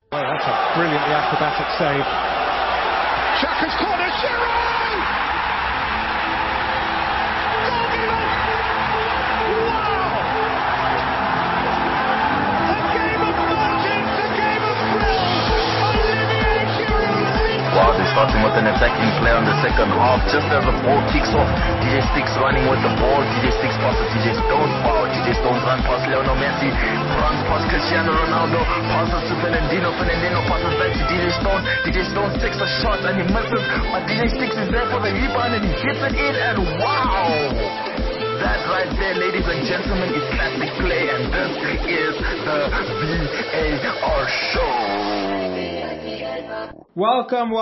Oh, that's a brilliantly acrobatic save. Xhaka's corner, Giroud! Wow, they're starting with an attacking play on the second half. Just as the ball kicks off, DJ Sticks running with the ball. DJ Sticks passes DJ Stones. Wow, DJ Stones run past Lionel Messi. Runs past Cristiano Ronaldo. Passes to Fernandinho. Fernandinho passes back to DJ Stones. DJ Stones takes a shot and he misses. But DJ Sticks is there for the rebound and he hits it in. And wow! That right there, ladies and gentlemen, is classic play. And this is the VAR show. Welcome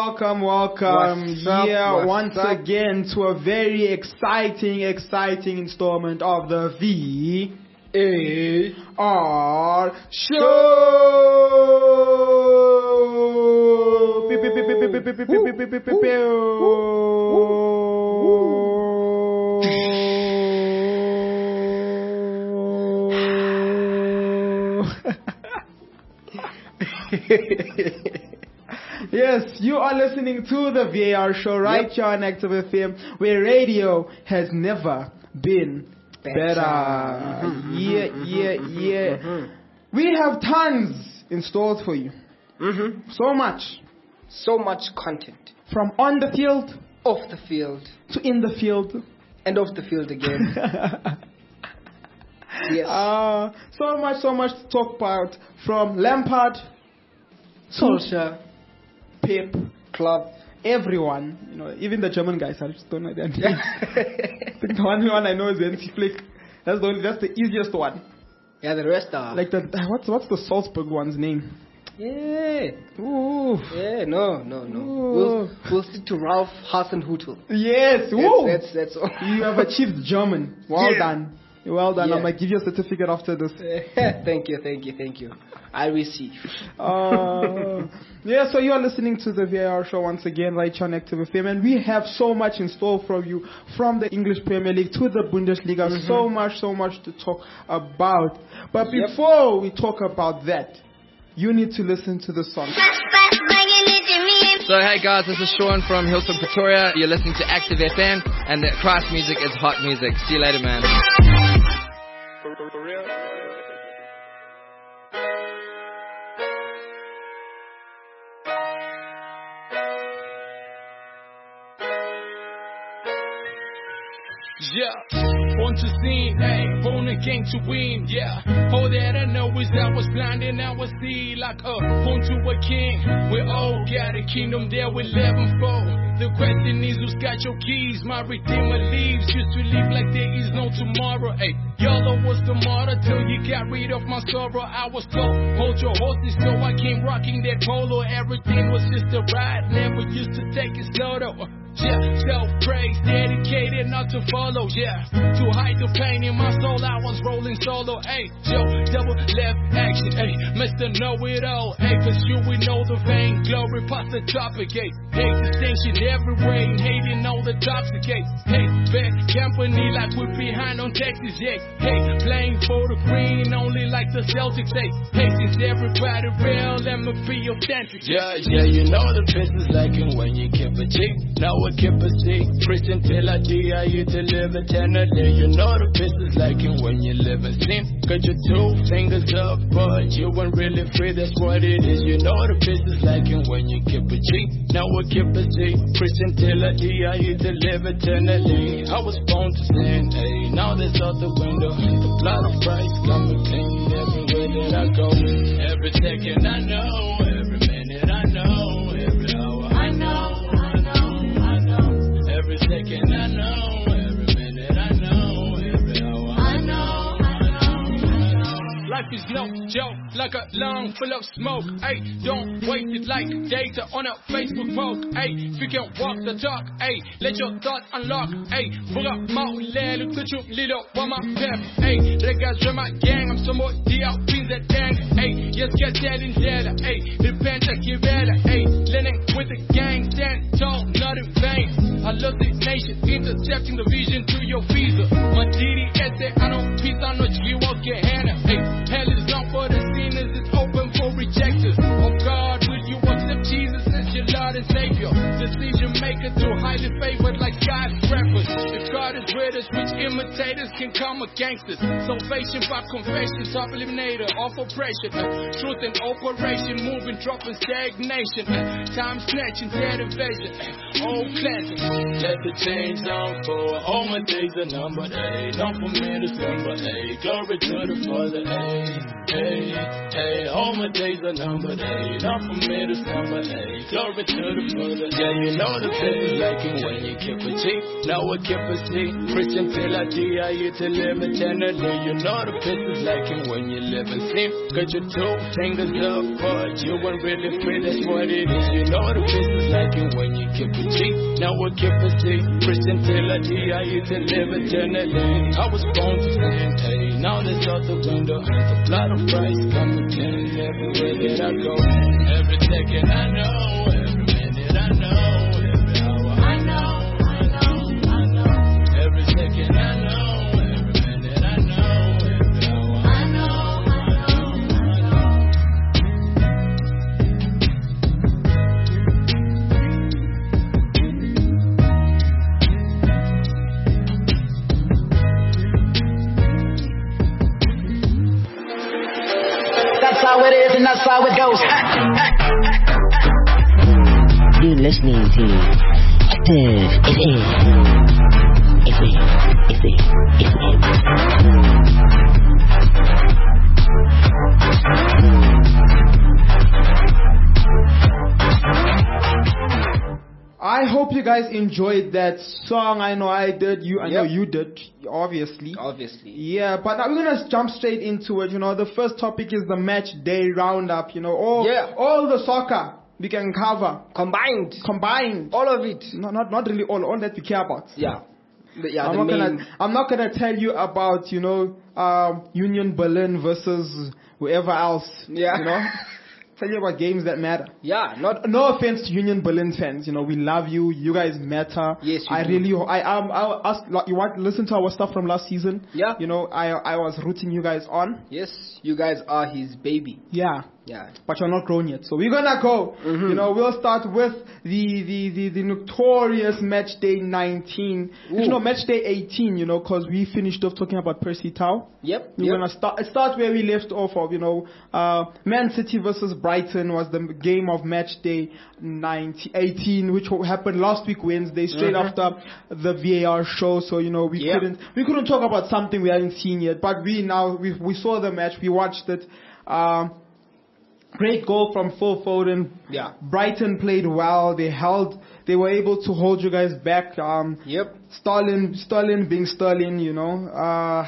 once again to a very exciting installment of the VAR show. Yes, you are listening to the VAR show right here on Active FM, where radio has never been better. We have tons in store for you. So much content. From on the field, off the field, to in the field, and off the field again. Yes. So much to talk about. From Lampard, Solskjaer, Pep, Klopp, everyone, even the German guys. I just don't know their names. I think the only one I know is Hansi Flick. That's the easiest one. Yeah, the rest are like the what's the Salzburg one's name? Yeah. Ooh. Yeah. No. We'll stick to Ralph Hasenhüttl. Yes. That's all. You have achieved German. Well done. Well done. Yeah. I might give you a certificate after this. Thank you. I receive. So you are listening to the VAR show once again right here on Active FM, and we have so much in store for you, from the English Premier League to the Bundesliga. So much to talk about. But before we talk about that, you need to listen to the song. So hey guys, this is Sean from Hillsong, Pretoria. You're listening to Active FM, and the Christ music is hot music. See you later, man. Yeah, born to sin, ayy, born again to win, yeah. All that I know is I was blind and I was see like born to a king. We all got a kingdom there with 11 fold. The question is who's got your keys? My redeemer leaves, used to live like there is no tomorrow, ayy. Yellow was the martyr till you got rid of my sorrow. I was told, hold your horses, so I came rocking that polo. Everything was just a ride, never used to take it slow though. Yeah, self-praise, dedicated not to follow, yeah. To hide the pain in my soul, I was rolling solo, ayy. Joe, double left action, ayy. Mr. Know-It-All, ayy. Cause you will know the vain glory past the topic, ayy. Hate distinction every way, and hating all the toxic, ayy. Hey, bad company like we're behind on Texas, yeah. Hey, playing for the green only like the Celtics, ayy. Hey, since everybody real, let me be authentic. Yeah, you know the business like it when you keep a cheek. Now I keep a seat, Christian till I die, I used to live eternally. You know the business like it when you live in sin. Got your 2 fingers up, but you ain't really free, that's what it is. You know the business like it when you keep a cheat. Now I keep a seat, Christian till I die, I used to live eternally. I was born to sin, hey, now that's out the window. The blood of Christ got me clean everywhere that I go. Every second I know, every minute I know, every hour I know. Every second I know, every minute I know, every hour I know. Life is no joke, like a lung full of smoke. Ay, don't waste it like data on a Facebook post. Ay, if you can walk the talk, ay, let your thoughts unlock. Ay, vura maulelo, tuchu lido wama pep. Ay, regas my gang, I'm some more DL pins that dang. Ay, yes, get dead in data. Ay, repent, I give it. Ay, learning with the gang, stand tall, not in vain. I love the nation, intercepting the vision through your visa. My DDS, I don't peace, I know you walk your hand. Hey, hell is not for the sinners, it's open for rejectors. Oh God. traitors, which imitators can come a gangsters. Salvation by confession, top eliminator of oppression. Truth in operation, moving, dropping stagnation. Time snatching, dead evasion. Old classics. Let the change unfold. All my days are numbered. Not for me to slumber. Glory to the Father. All my days are numbered. Not for me to slumber. Glory to the Father. Yeah, you know the feeling like it when you keep a cheek. Now I keep a seat. Christian till I die, I used to live eternally. You know the business like it when you live and sleep. Got your two fingers up, but you weren't really free, that's what it is. You know the business like it when you keep a cheek. Now I keep a seat. Christian till I die, I used to live eternally. I was born to sin, now that's out the window. The blood of Christ coming in everywhere that I go. Every second I know, every minute I know, every hour I know. Every second I know, every minute I know, every hour I know. That's how it is and that's how it goes. You're listening to Active FM. I hope you guys enjoyed that song. I know I did. I know you did, obviously. Yeah, but now we're going to jump straight into it. You know, the first topic is the match day roundup. You know, all the soccer we can cover. Combined. All of it. No, not really all that we care about. Yeah. I'm not gonna tell you about, you know, Union Berlin versus whoever else. Yeah. You know? Tell you about games that matter. Yeah, no offense to Union Berlin fans. You know, we love you. You guys matter. Yes, I you want to listen to our stuff from last season? Yeah. You know, I was rooting you guys on. Yes, you guys are his baby. Yeah. Yeah. But you're not grown yet. So we're gonna go. Mm-hmm. You know, we'll start with the notorious match day 19. You know, match day 18, you know, because we finished off talking about Percy Tau. Yep. We're gonna start where we left off of, you know, Man City versus Brighton was the game of match day 18, which happened last week Wednesday, straight after the VAR show. So, you know, we couldn't talk about something we hadn't seen yet, but we saw the match, we watched it. Great goal from Phil Foden. Yeah. Brighton played well. They were able to hold you guys back. Sterling being Sterling, you know.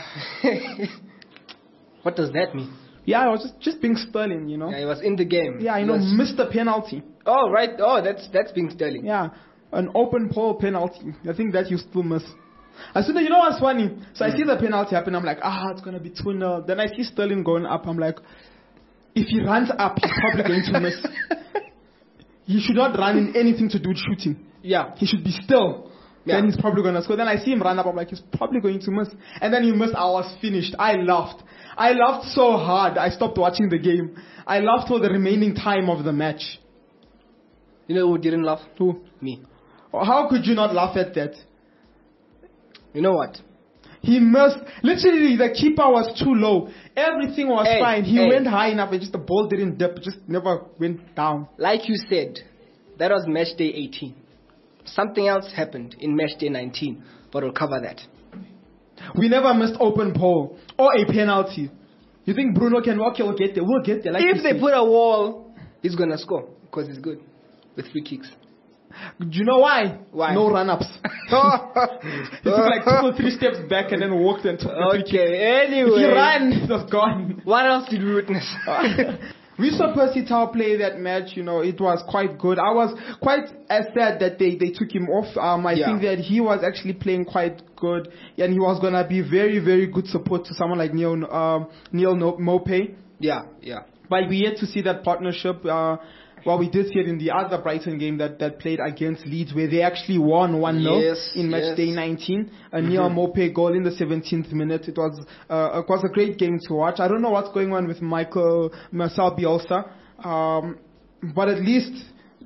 What does that mean? Yeah, it was just being Sterling, you know. Yeah, he was in the game. Yeah, you know, missed the penalty. Oh, right. Oh, that's being Sterling. Yeah, an open pole penalty. I think that you still miss. As soon as, you know what's funny? So I see the penalty happen. I'm like, it's going to be 2-0. Then I see Sterling going up. I'm like, if he runs up, he's probably going to miss. He should not run in anything to do with shooting. Yeah. He should be still. Yeah. Then he's probably going to score. Then I see him run up. I'm like, he's probably going to miss. And then he missed. I was finished. I laughed so hard. I stopped watching the game. I laughed for the remaining time of the match. You know who didn't laugh? Who? Me. How could you not laugh at that? You know what? He missed. Literally, the keeper was too low. Everything was fine. He went high enough, and just the ball didn't dip. It just never went down. Like you said, that was match day 18. Something else happened in match day 19, but we'll cover that. We never missed open pole or a penalty. You think Bruno can walk? He'll get there. We'll get there. Like if they put a wall, he's gonna score because he's good with free kicks. Do you know why? Why? No run-ups. He took like 2 or 3 steps back and then walked and took the free kick. Anyway. If he ran, it was gone. What else did we witness? We saw Percy Tau play that match. You know, it was quite good. I was quite sad that they took him off. I think that he was actually playing quite good, and he was going to be very, very good support to someone like Neil Maupay. Yeah. But we yet to see that partnership. Well, we did see it in the other Brighton game that played against Leeds, where they actually won 1-0 in match day 19. A Neil Maupay goal in the 17th minute. It was a great game to watch. I don't know what's going on with Marcel Bielsa, but at least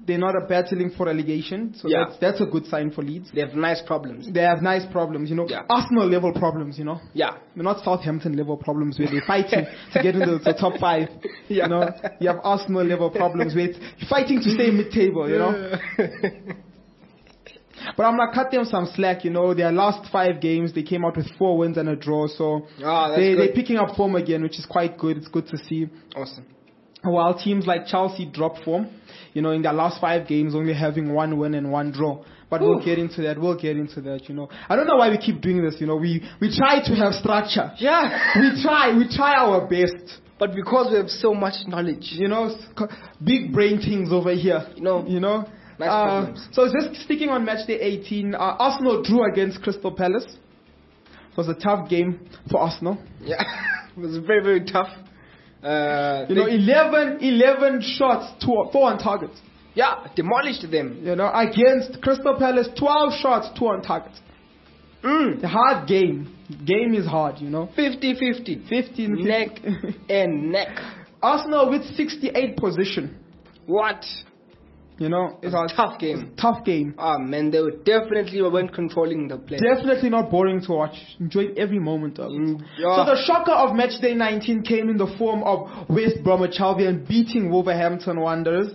They're not battling for relegation, so Yeah. that's a good sign for Leeds. They have nice problems. They have nice problems, you know. Yeah. Arsenal level problems, you know. Yeah. They're not Southampton level problems where they're fighting to get into the top 5. Yeah. You know, you have Arsenal level problems where you're fighting to stay mid-table, you know. But I'm gonna cut them some slack, you know. Their last 5 games, they came out with 4 wins and a draw, so That's they're good. picking up form again, which is quite good. It's good to see. Awesome. While teams like Chelsea drop form, you know, in their last 5 games, only having 1 win and 1 draw. But we'll get into that. You know. I don't know why we keep doing this. You know, we try to have structure. Yeah. We try our best. But because we have so much knowledge, You know, big brain things over here. You know. Nice problems. So just sticking on match day 18, Arsenal drew against Crystal Palace. It was a tough game for Arsenal. yeah, it was very, very tough. You know, 11 shots, 4 on target. Yeah, demolished them. You know, against Crystal Palace, 12 shots, 2 on target. A hard game. Game is hard, you know. 50-50. 15 Neck and neck. Arsenal with 68 position. What? You know, It was a tough game. Tough game. Ah, man, they weren't controlling the play. Definitely not boring to watch. Enjoyed every moment of it. Yeah. So the shocker of match day 19 came in the form of West Bromwich Albion beating Wolverhampton Wanderers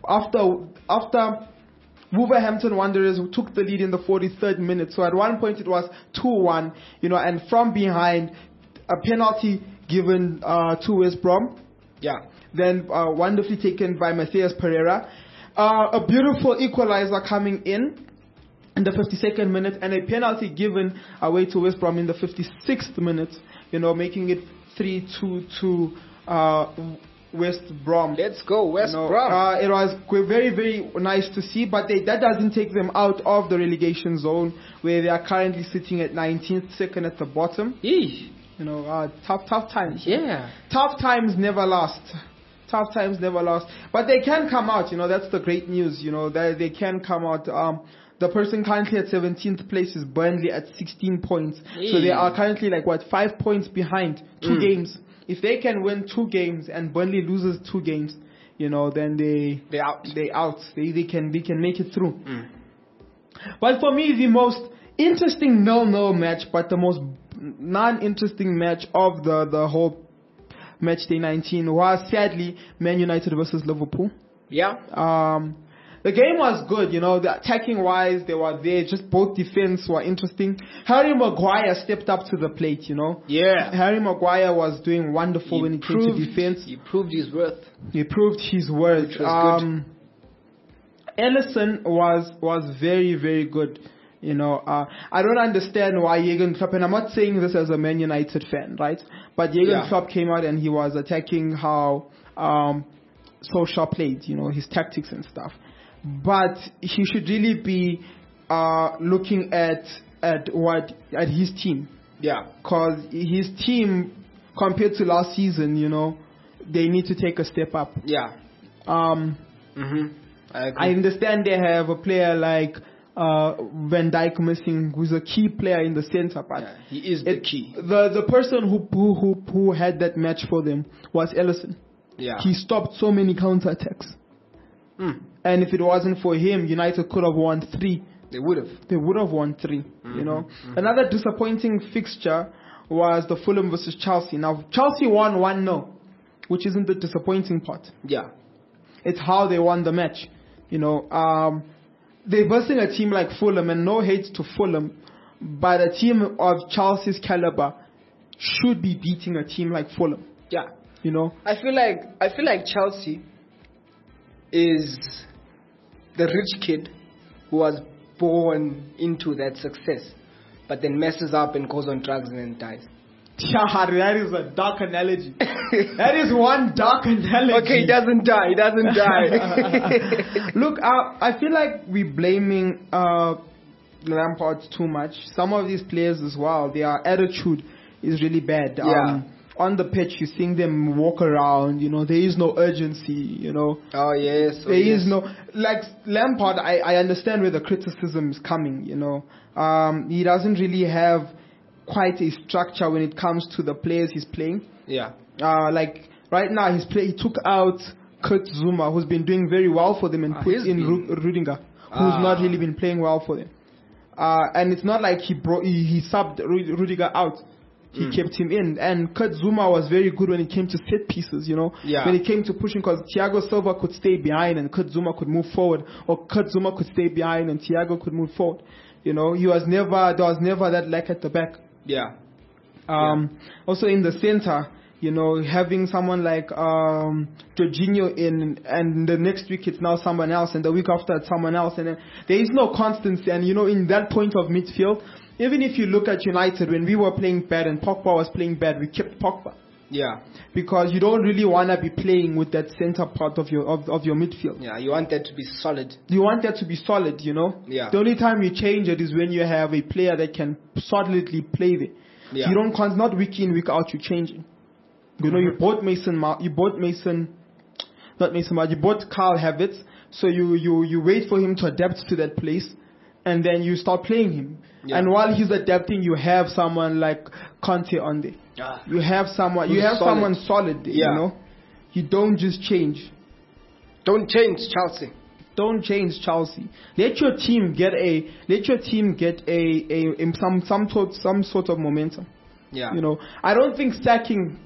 after Wolverhampton Wanderers took the lead in the 43rd minute. So at one point it was 2-1, you know, and from behind a penalty given to West Brom. Yeah. Then wonderfully taken by Matthias Pereira. A beautiful equalizer coming in the 52nd minute, and a penalty given away to West Brom in the 56th minute, you know, making it 3-2 to West Brom. Let's go, West You know, Brom. it was very, very nice to see, but that doesn't take them out of the relegation zone, where they are currently sitting at 19th, second at the bottom. Eesh. You know, tough times. Yeah. Tough times never last. Tough times never last. But they can come out, you know, that's the great news, you know, that they can come out. The person currently at 17th place is Burnley at 16 points. So they are currently 5 points behind, 2 games. If they can win 2 games and Burnley loses 2 games, you know, then they're out. They can make it through. But for me, the most interesting 0-0 match, but the most non-interesting match of the whole match day 19 was sadly Man United versus Liverpool. Yeah. The game was good, you know, the attacking wise, they were there, just both defense were interesting. Harry Maguire stepped up to the plate, you know. Yeah. Harry Maguire was doing wonderful when it came to defense. He proved his worth. He proved his worth. Which was good. Ellison was very, very good. You know, I don't understand why Jurgen Klopp, and I'm not saying this as a Man United fan, right? But Jurgen Klopp came out and he was attacking how Solskjaer played, you know, his tactics and stuff. But he should really be looking at his team. Yeah. Because his team, compared to last season, you know, they need to take a step up. Yeah. I understand they have a player like Van Dijk missing, who's a key player in the center, but he is the key. The person who had that match for them was Ellison. Yeah. He stopped so many counterattacks. And if it wasn't for him, United could have won 3. They would have won 3. You know. Another disappointing fixture was the Fulham versus Chelsea. Now Chelsea won 1-0, which isn't the disappointing part. Yeah. It's how they won the match. You know, they're versing a team like Fulham, and no hate to Fulham, but a team of Chelsea's caliber should be beating a team like Fulham. Yeah. You know? I feel like Chelsea is the rich kid who was born into that success, but then messes up and goes on drugs and then dies. That is a dark analogy. That is one dark analogy. Okay, he doesn't die. Look, I feel like we're blaming Lampard too much. Some of these players as well, their attitude is really bad. Yeah. On the pitch, you're seeing them walk around, you know, there is no urgency, you know. Oh, yes. There is no, like Lampard, I understand where the criticism is coming, you know. He doesn't really have quite a structure when it comes to the players he's playing. Yeah. Like right now, he took out Kurt Zuma, who's been doing very well for them, and put in Rudiger, who's not really been playing well for them. And it's not like he subbed Rudiger out. He kept him in. And Kurt Zuma was very good when it came to set pieces, you know. Yeah. When it came to pushing, because Thiago Silva could stay behind and Kurt Zuma could move forward. Or Kurt Zuma could stay behind and Thiago could move forward. You know, there was never that lack at the back. Yeah. Also in the center, you know, having someone like Jorginho in, and the next week it's now someone else, and the week after it's someone else, and then there is no constancy. And you know, in that point of midfield, even if you look at United, when we were playing bad and Pogba was playing bad, we kept Pogba. Yeah. Because you don't really want to be playing with that center part of your midfield. Yeah, you want that to be solid. You want that to be solid, you know. Yeah. The only time you change it is when you have a player that can solidly play there. Yeah. You don't not week in, week out, you're changing. You know, you bought Carl Havertz, so you wait for him to adapt to that place, and then you start playing him. Yeah. And while he's adapting, you have someone like Conte on there. Yeah. You have someone solid there, yeah. You know. You don't just change. Don't change Chelsea. Don't change Chelsea. Let your team get some sort of momentum. Yeah. You know, I don't think sacking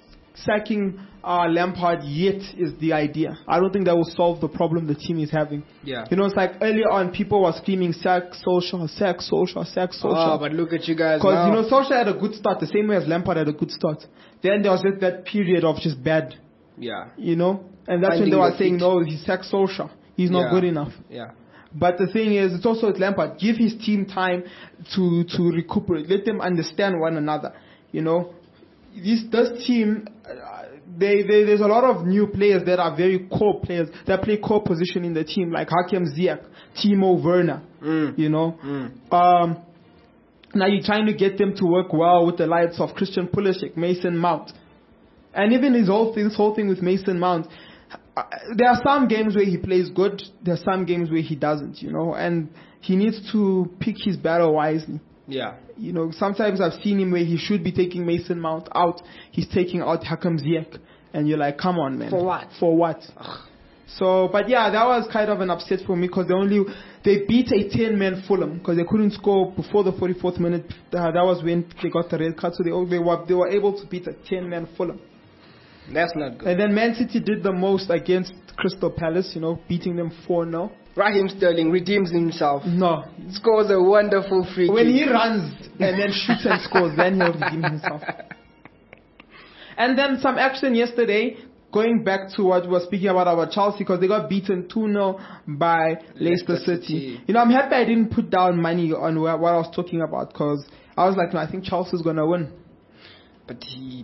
Lampard yet is the idea. I don't think that will solve the problem the team is having. Yeah. You know, it's like earlier on, people were screaming sack Solskjaer, sack Solskjaer, sack Solskjaer. Oh, but look at you guys now. Because, you know, Solskjaer had a good start, the same way as Lampard had a good start. Then there was just that period of just bad. Yeah. You know? And that's when they were saying, no, he sacked Solskjaer. He's not good enough. Yeah. But the thing is, it's also with Lampard. Give his team time to recuperate. Let them understand one another. You know? This team... There's a lot of new players that are very core players that play core position in the team, like Hakim Ziyech, Timo Werner, you know. Now you're trying to get them to work well with the likes of Christian Pulisic, Mason Mount, and even this whole thing with Mason Mount. There are some games where he plays good. There are some games where he doesn't, you know, and he needs to pick his battle wisely. Yeah. You know, sometimes I've seen him where he should be taking Mason Mount out. He's taking out Hakim Ziyech. And you're like, come on, man. For what? For what? So, but yeah, that was kind of an upset for me because they beat a 10-man Fulham because they couldn't score before the 44th minute. That was when they got the red card. So they were able to beat a 10-man Fulham. That's not good. And then Man City did the most against Crystal Palace, you know, beating them 4-0. Raheem Sterling redeems himself. No. Scores a wonderful free When kick. he runs and then shoots and scores, then he'll redeem himself. And then some action yesterday, going back to what we were speaking about Chelsea, because they got beaten 2-0 by Leicester City. You know, I'm happy I didn't put down money on what I was talking about, because I was like, no, I think Chelsea's going to win. But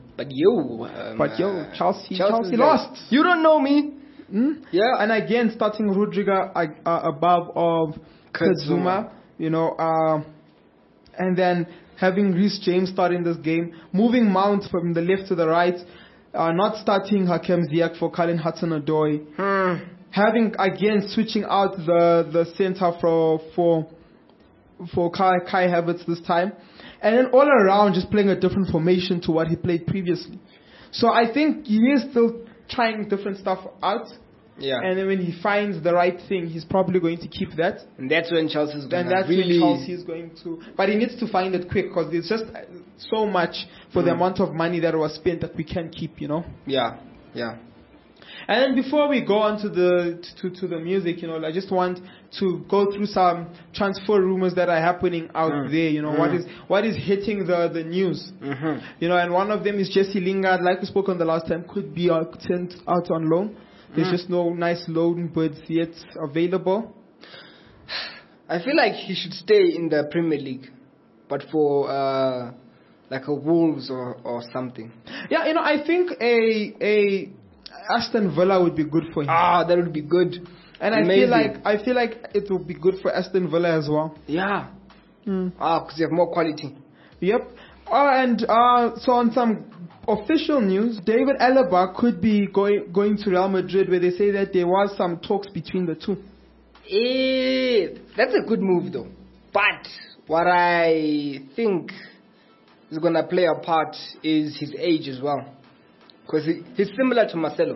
Chelsea lost. You don't know me. Yeah. And again, starting Rudiger above of Kurt Zuma, you know, and then having Reece James starting this game, moving Mount from the left to the right, not starting Hakim Ziyech for Colin Hudson-Odoi, having again switching out the center for Kai Havertz this time, and then all around just playing a different formation to what he played previously. So I think he is still trying different stuff out. Yeah. And then when he finds the right thing, he's probably going to keep that. And that's when Chelsea's going to when Chelsea is going to. But he needs to find it quick because there's just so much for the amount of money that was spent that we can't keep, you know. Yeah. Yeah. And then before we go on to the music, you know, I just want to go through some transfer rumors that are happening out there. You know, what is hitting the news. You know, and one of them is Jesse Lingard, like we spoke on the last time, could be sent out on loan. There's just no nice loan bids yet available. I feel like he should stay in the Premier League, but for like a Wolves or something. Yeah, you know, I think a Aston Villa would be good for him. Ah, that would be good. And amazing. I feel like it would be good for Aston Villa as well. Yeah. Because they have more quality. Yep. And so on some official news, David Alaba could be going to Real Madrid, where they say that there was some talks between the two. That's a good move though. But what I think is going to play a part is his age as well. Because he's similar to Marcelo.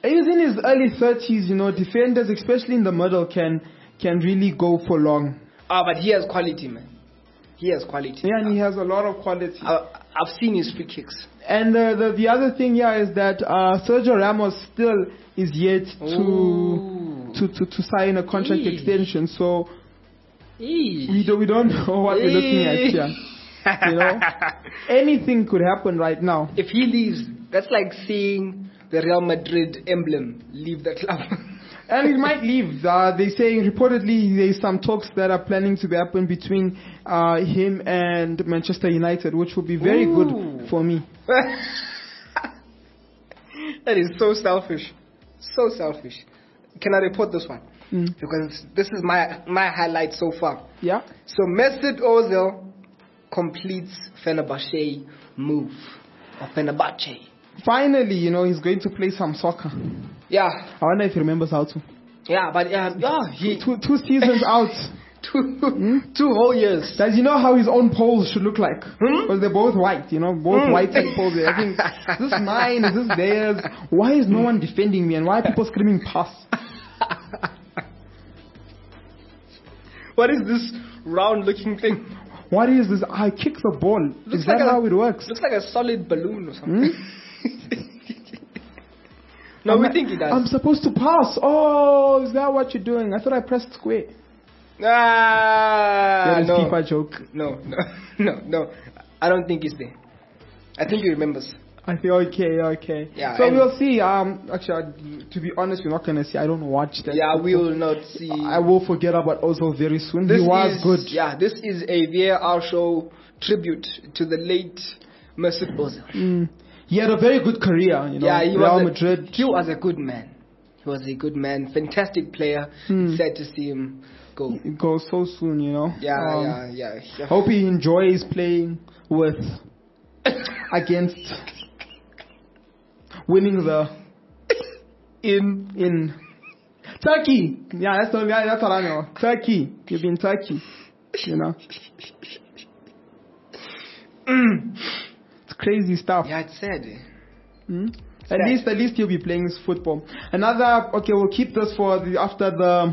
He's in his early 30s, you know. Defenders, especially in the middle, can really go for long. But he has quality, man. He has quality. Yeah, and he has a lot of quality. I've seen his free kicks. And the other thing, is that Sergio Ramos still is yet to sign a contract extension. So we don't know what we're looking at here. You know, anything could happen right now. If he leaves, that's like seeing the Real Madrid emblem leave the club. And he might leave. They say reportedly there's some talks that are planning to happen between him and Manchester United, which will be very good for me. That is so selfish. So selfish. Can I report this one? Because this is my highlight so far. Yeah. So Mesut Ozil completes Fenerbahce move. Or Fenerbahce. Finally, you know, he's going to play some soccer. Yeah. I wonder if he remembers how to. Yeah, but he two seasons out. Two whole years. Does you know how his own poles should look like? Because they're both white, you know, both white poles. I think, is this mine? Is this theirs? Why is no one defending me? And why are people screaming pass? What is this round looking thing? What is this? I kick the ball. Is that how it works? Looks like a solid balloon or something. No, we think he does. I'm supposed to pass. Oh, is that what you're doing? I thought I pressed square. No. FIFA joke. No. I don't think he's there. I think he remembers. I think okay. Yeah. So we'll see. Actually, to be honest, we're not gonna see. I don't watch that. Yeah, we will not see. I will forget about Ozil very soon. He was good. Yeah, this is a VAR show tribute to the late Mesut Ozil. He had a very good career, you know. Yeah, Real Madrid. He was a good man. Fantastic player. Sad to see him go. Go so soon, you know. Yeah. Hope he enjoys playing against winning the in Turkey. Yeah, that's what I know. Turkey. You've been Turkey, you know. It's crazy stuff. Yeah, it's sad. At least he'll be playing his football. We'll keep this for after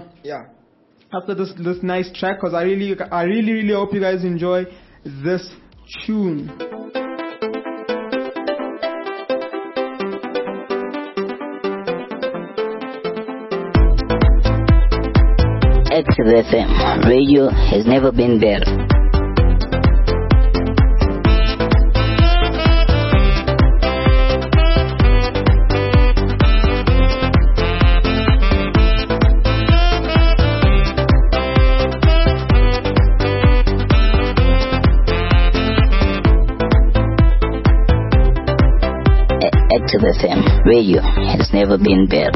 this nice track, because I really hope you guys enjoy this tune. Active FM radio has never been better. Active FM radio has never been better.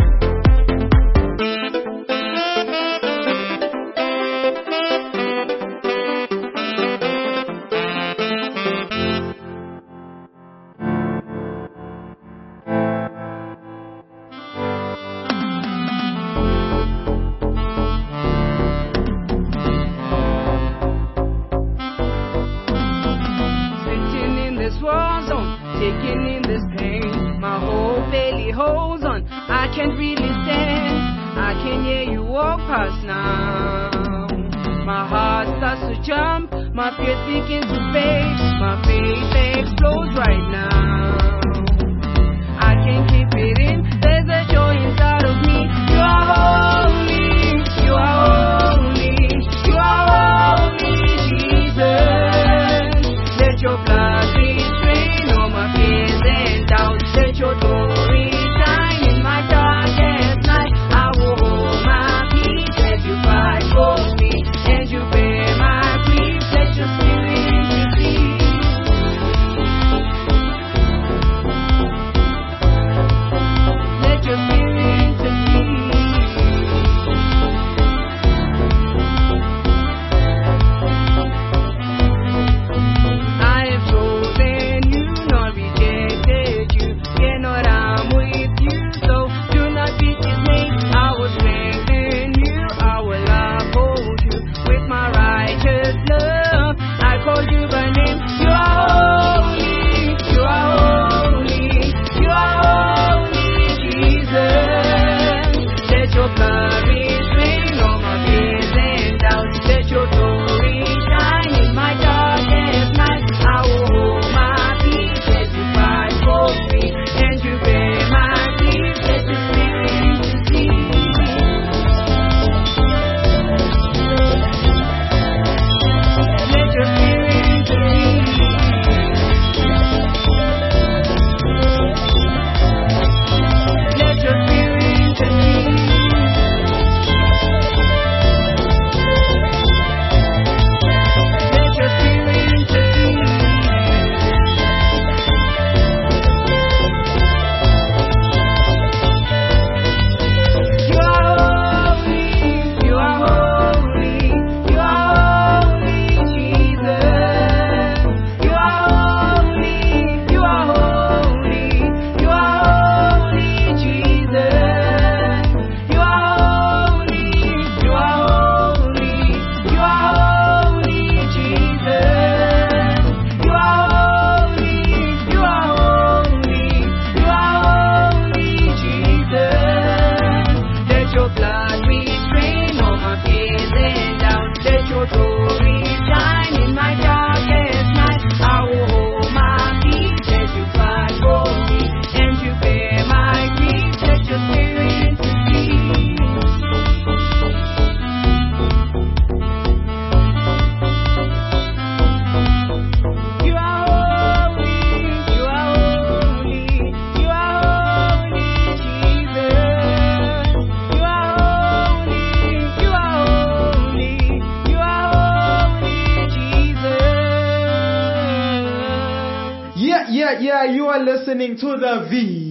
Yeah, you are listening to the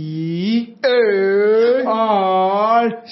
VAR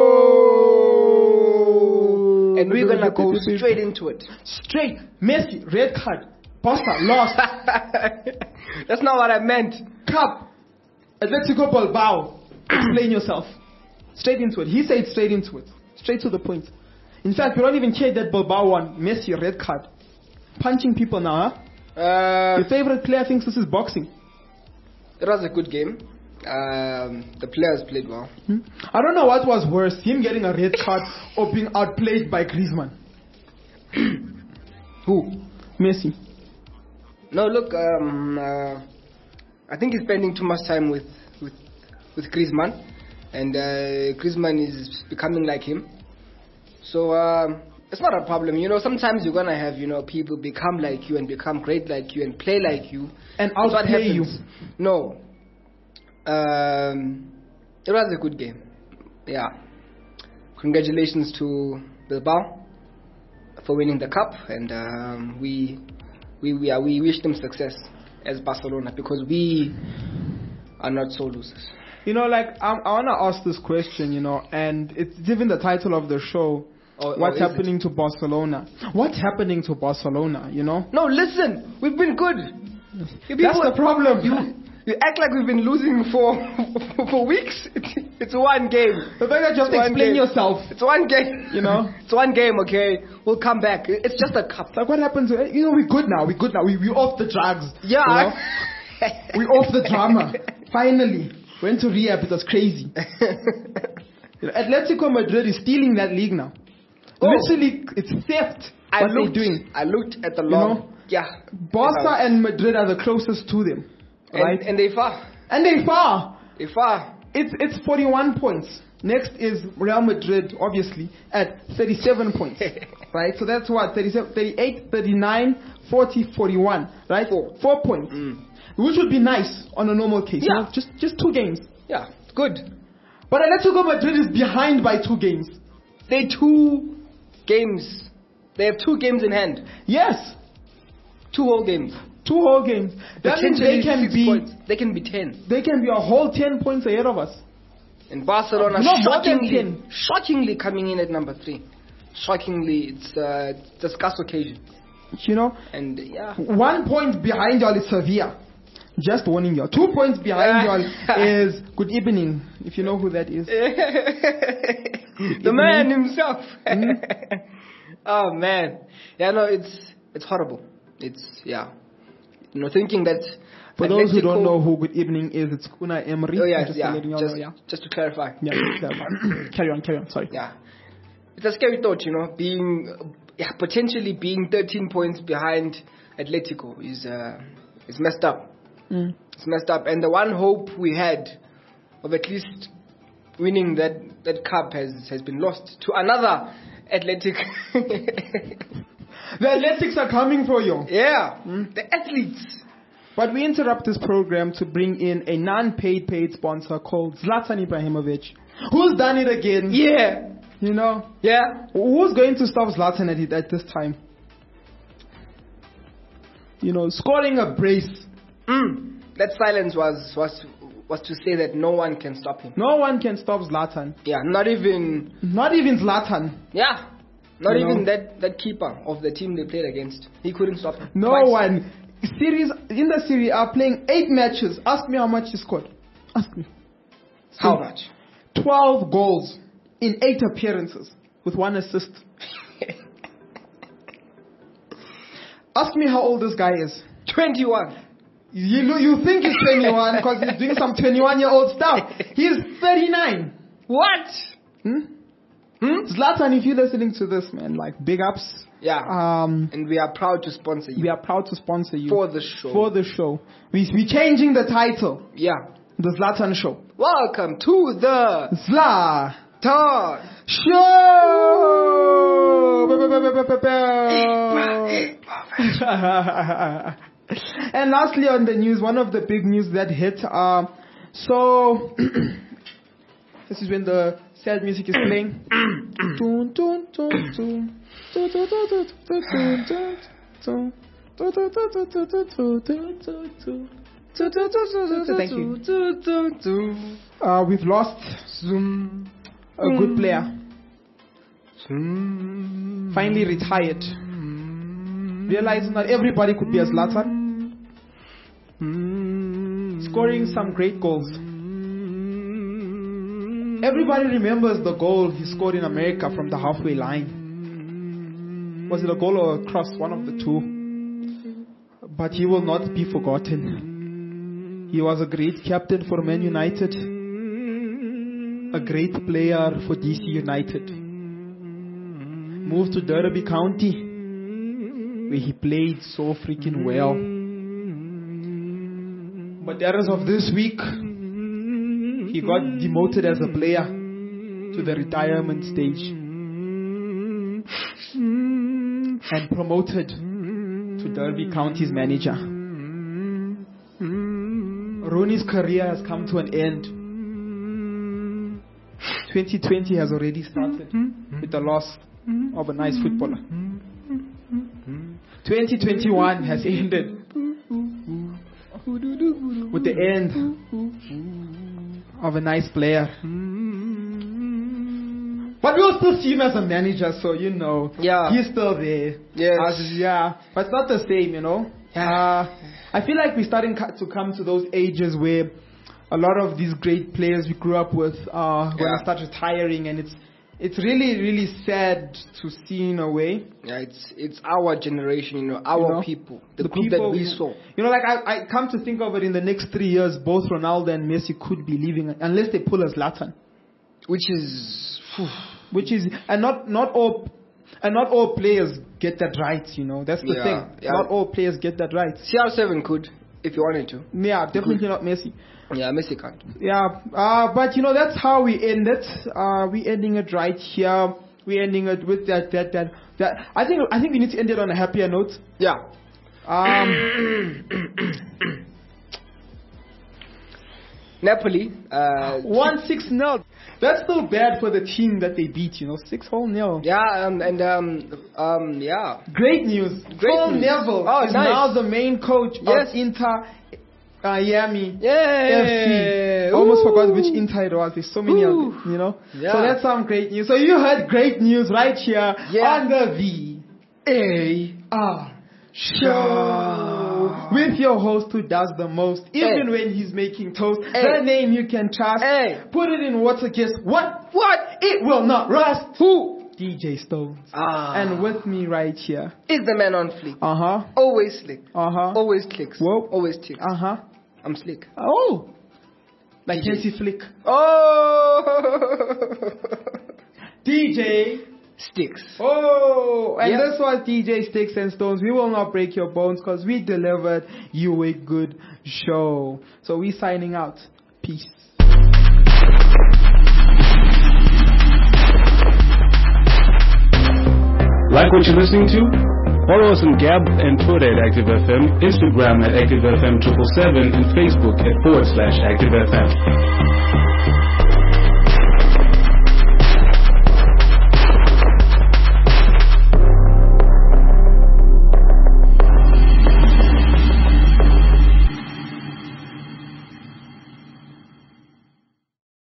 show. And we're gonna go straight into it. Straight. Messi, red card. Barca, lost. That's not what I meant. Cup. Atletico Bilbao. Explain yourself. Straight into it. He said straight into it. Straight to the point. In fact, we don't even care that Bilbao won. Messi, red card. Punching people now, huh? Your favorite player thinks this is boxing. It was a good game. The players played well. I don't know what was worse, him getting a red card or being outplayed by Griezmann. Who? Messi. No, look, I think he's spending too much time with Griezmann, and Griezmann is becoming like him. So it's not a problem. You know, sometimes you're gonna have, people become like you and become great like you and play like you. And outplay you. No. It was a good game. Yeah. Congratulations to Bilbao for winning the cup, and we wish them success as Barcelona, because we are not so losers. I want to ask this question, and it's even the title of the show. What's happening to Barcelona? What's happening to Barcelona, No, listen, we've been good. That's the problem. You act like we've been losing for weeks. It's one game. The fact that you have to explain yourself. It's one game. It's one game, okay? We'll come back. It's just a cup. Like what happened to we're good now. We're off the drugs. Yeah. We're off the drama. Finally. Went to rehab. It was crazy. Atletico Madrid is stealing that league now. Literally, it's theft. What they're doing. I looked at the law. Yeah. Barca and Madrid are the closest to them. Right? And they're far. They're far. far. It's 41 points. Next is Real Madrid, obviously, at 37 points. Right? So that's what? 37, 38, 39, 40, 41. Right? 4 points. Which would be nice on a normal case. Yeah. Just 2 games. Yeah, good. But Atletico Madrid is behind by 2 games. They have 2 games in hand. Yes. 2 whole games. 2 whole games. That means they can be points. They can be 10. They can be a whole 10 points ahead of us. And Barcelona shockingly coming in at number 3. Shockingly, it's a discuss occasion. And yeah. 1 point behind y'all is Sevilla. Just warning y'all. 2 points behind y'all is Good Evening, if you know who that is. The man himself. Oh man. Yeah, no, it's horrible. It's thinking that. For those who don't know who Good Evening is, it's Unai Emery. Oh yeah, just to clarify. Yeah, carry on. Sorry. Yeah, it's a scary thought, potentially being 13 points behind Atletico is messed up. It's messed up, and the one hope we had of at least winning that cup has been lost to another Athletic. The Athletics are coming for you. Yeah, the athletes. But we interrupt this program to bring in a non-paid sponsor called Zlatan Ibrahimovic, who's done it again. Yeah. Yeah. Who's going to stop Zlatan at this time? Scoring a brace. That silence was to say that no one can stop him. No one can stop Zlatan. Yeah, not even Zlatan. Yeah. Not even that keeper of the team they played against. He couldn't stop him. No Twice. one. In the series are playing 8 matches. Ask me how much he scored. Ask me. How much? 12 goals in 8 appearances with 1 assist. Ask me how old this guy is. 21. You think he's 21 because he's doing some 21-year-old stuff. He's 39. What? Zlatan, if you're listening to this, man, big ups. Yeah. And we are proud to sponsor you. We are proud to sponsor you. For the show. We're changing the title. Yeah. The Zlatan Show. Welcome to the Zlatan Show. And lastly on the news, one of the big news that hit. This is when the sad music is playing. Thank you. We've lost a good player. Finally retired. Realizing that everybody could be a Zlatan. Scoring some great goals. Everybody remembers the goal he scored in America from the halfway line. Was it a goal or a cross? One of the two. But he will not be forgotten. He was a great captain for Man United. A great player for DC United. Moved to Derby County, where he played so freaking well. But as of this week, he got demoted as a player to the retirement stage and promoted to Derby County's manager. Rooney's career has come to an end. 2020 has already started with the loss of a nice footballer. 2021 has ended with the end of a nice player. But we'll still see him as a manager, so he's still there. Yes. But it's not the same, I feel like we're starting to come to those ages where a lot of these great players we grew up with are going to start retiring, and it's really, really sad to see in a way. Yeah, it's our generation, our people, the group that we saw. I come to think of it, in the next 3 years, both Ronaldo and Messi could be leaving unless they pull a Zlatan. Which is, and not all players get that right. That's the thing. Yeah. Not all players get that right. CR7 could, if you wanted to. Yeah, definitely not Messi. Yeah, Messi can't. Yeah, but that's how we end it. We're ending it right here. We're ending it with that. I think we need to end it on a happier note. Yeah. 1-6 Napoli. 1-6-0. That's still bad for the team that they beat. 6-0. Yeah, yeah. Great news. Phil Neville is now the main coach of Inter Miami FC. Almost forgot which Inter it was. There's so many of them, Yeah. So that's some great news. So you heard great news right here on the VAR Show with your host who does the most, even when he's making toast. The name you can trust. Put it in water, guess what? It will not rust. Who? DJ Stones. And with me right here is the man on fleek. Always slick. Always clicks. Whoa. Always ticks. I'm slick. Oh. Like Nancy Flick. Oh. DJ Sticks. Oh. And this was DJ Sticks and Stones. We will not break your bones because we delivered you a good show. So we signing out. Peace. Like what you're listening to? Follow us on Gab and Twitter at ActiveFM, Instagram at ActiveFM777, and Facebook at /ActiveFM.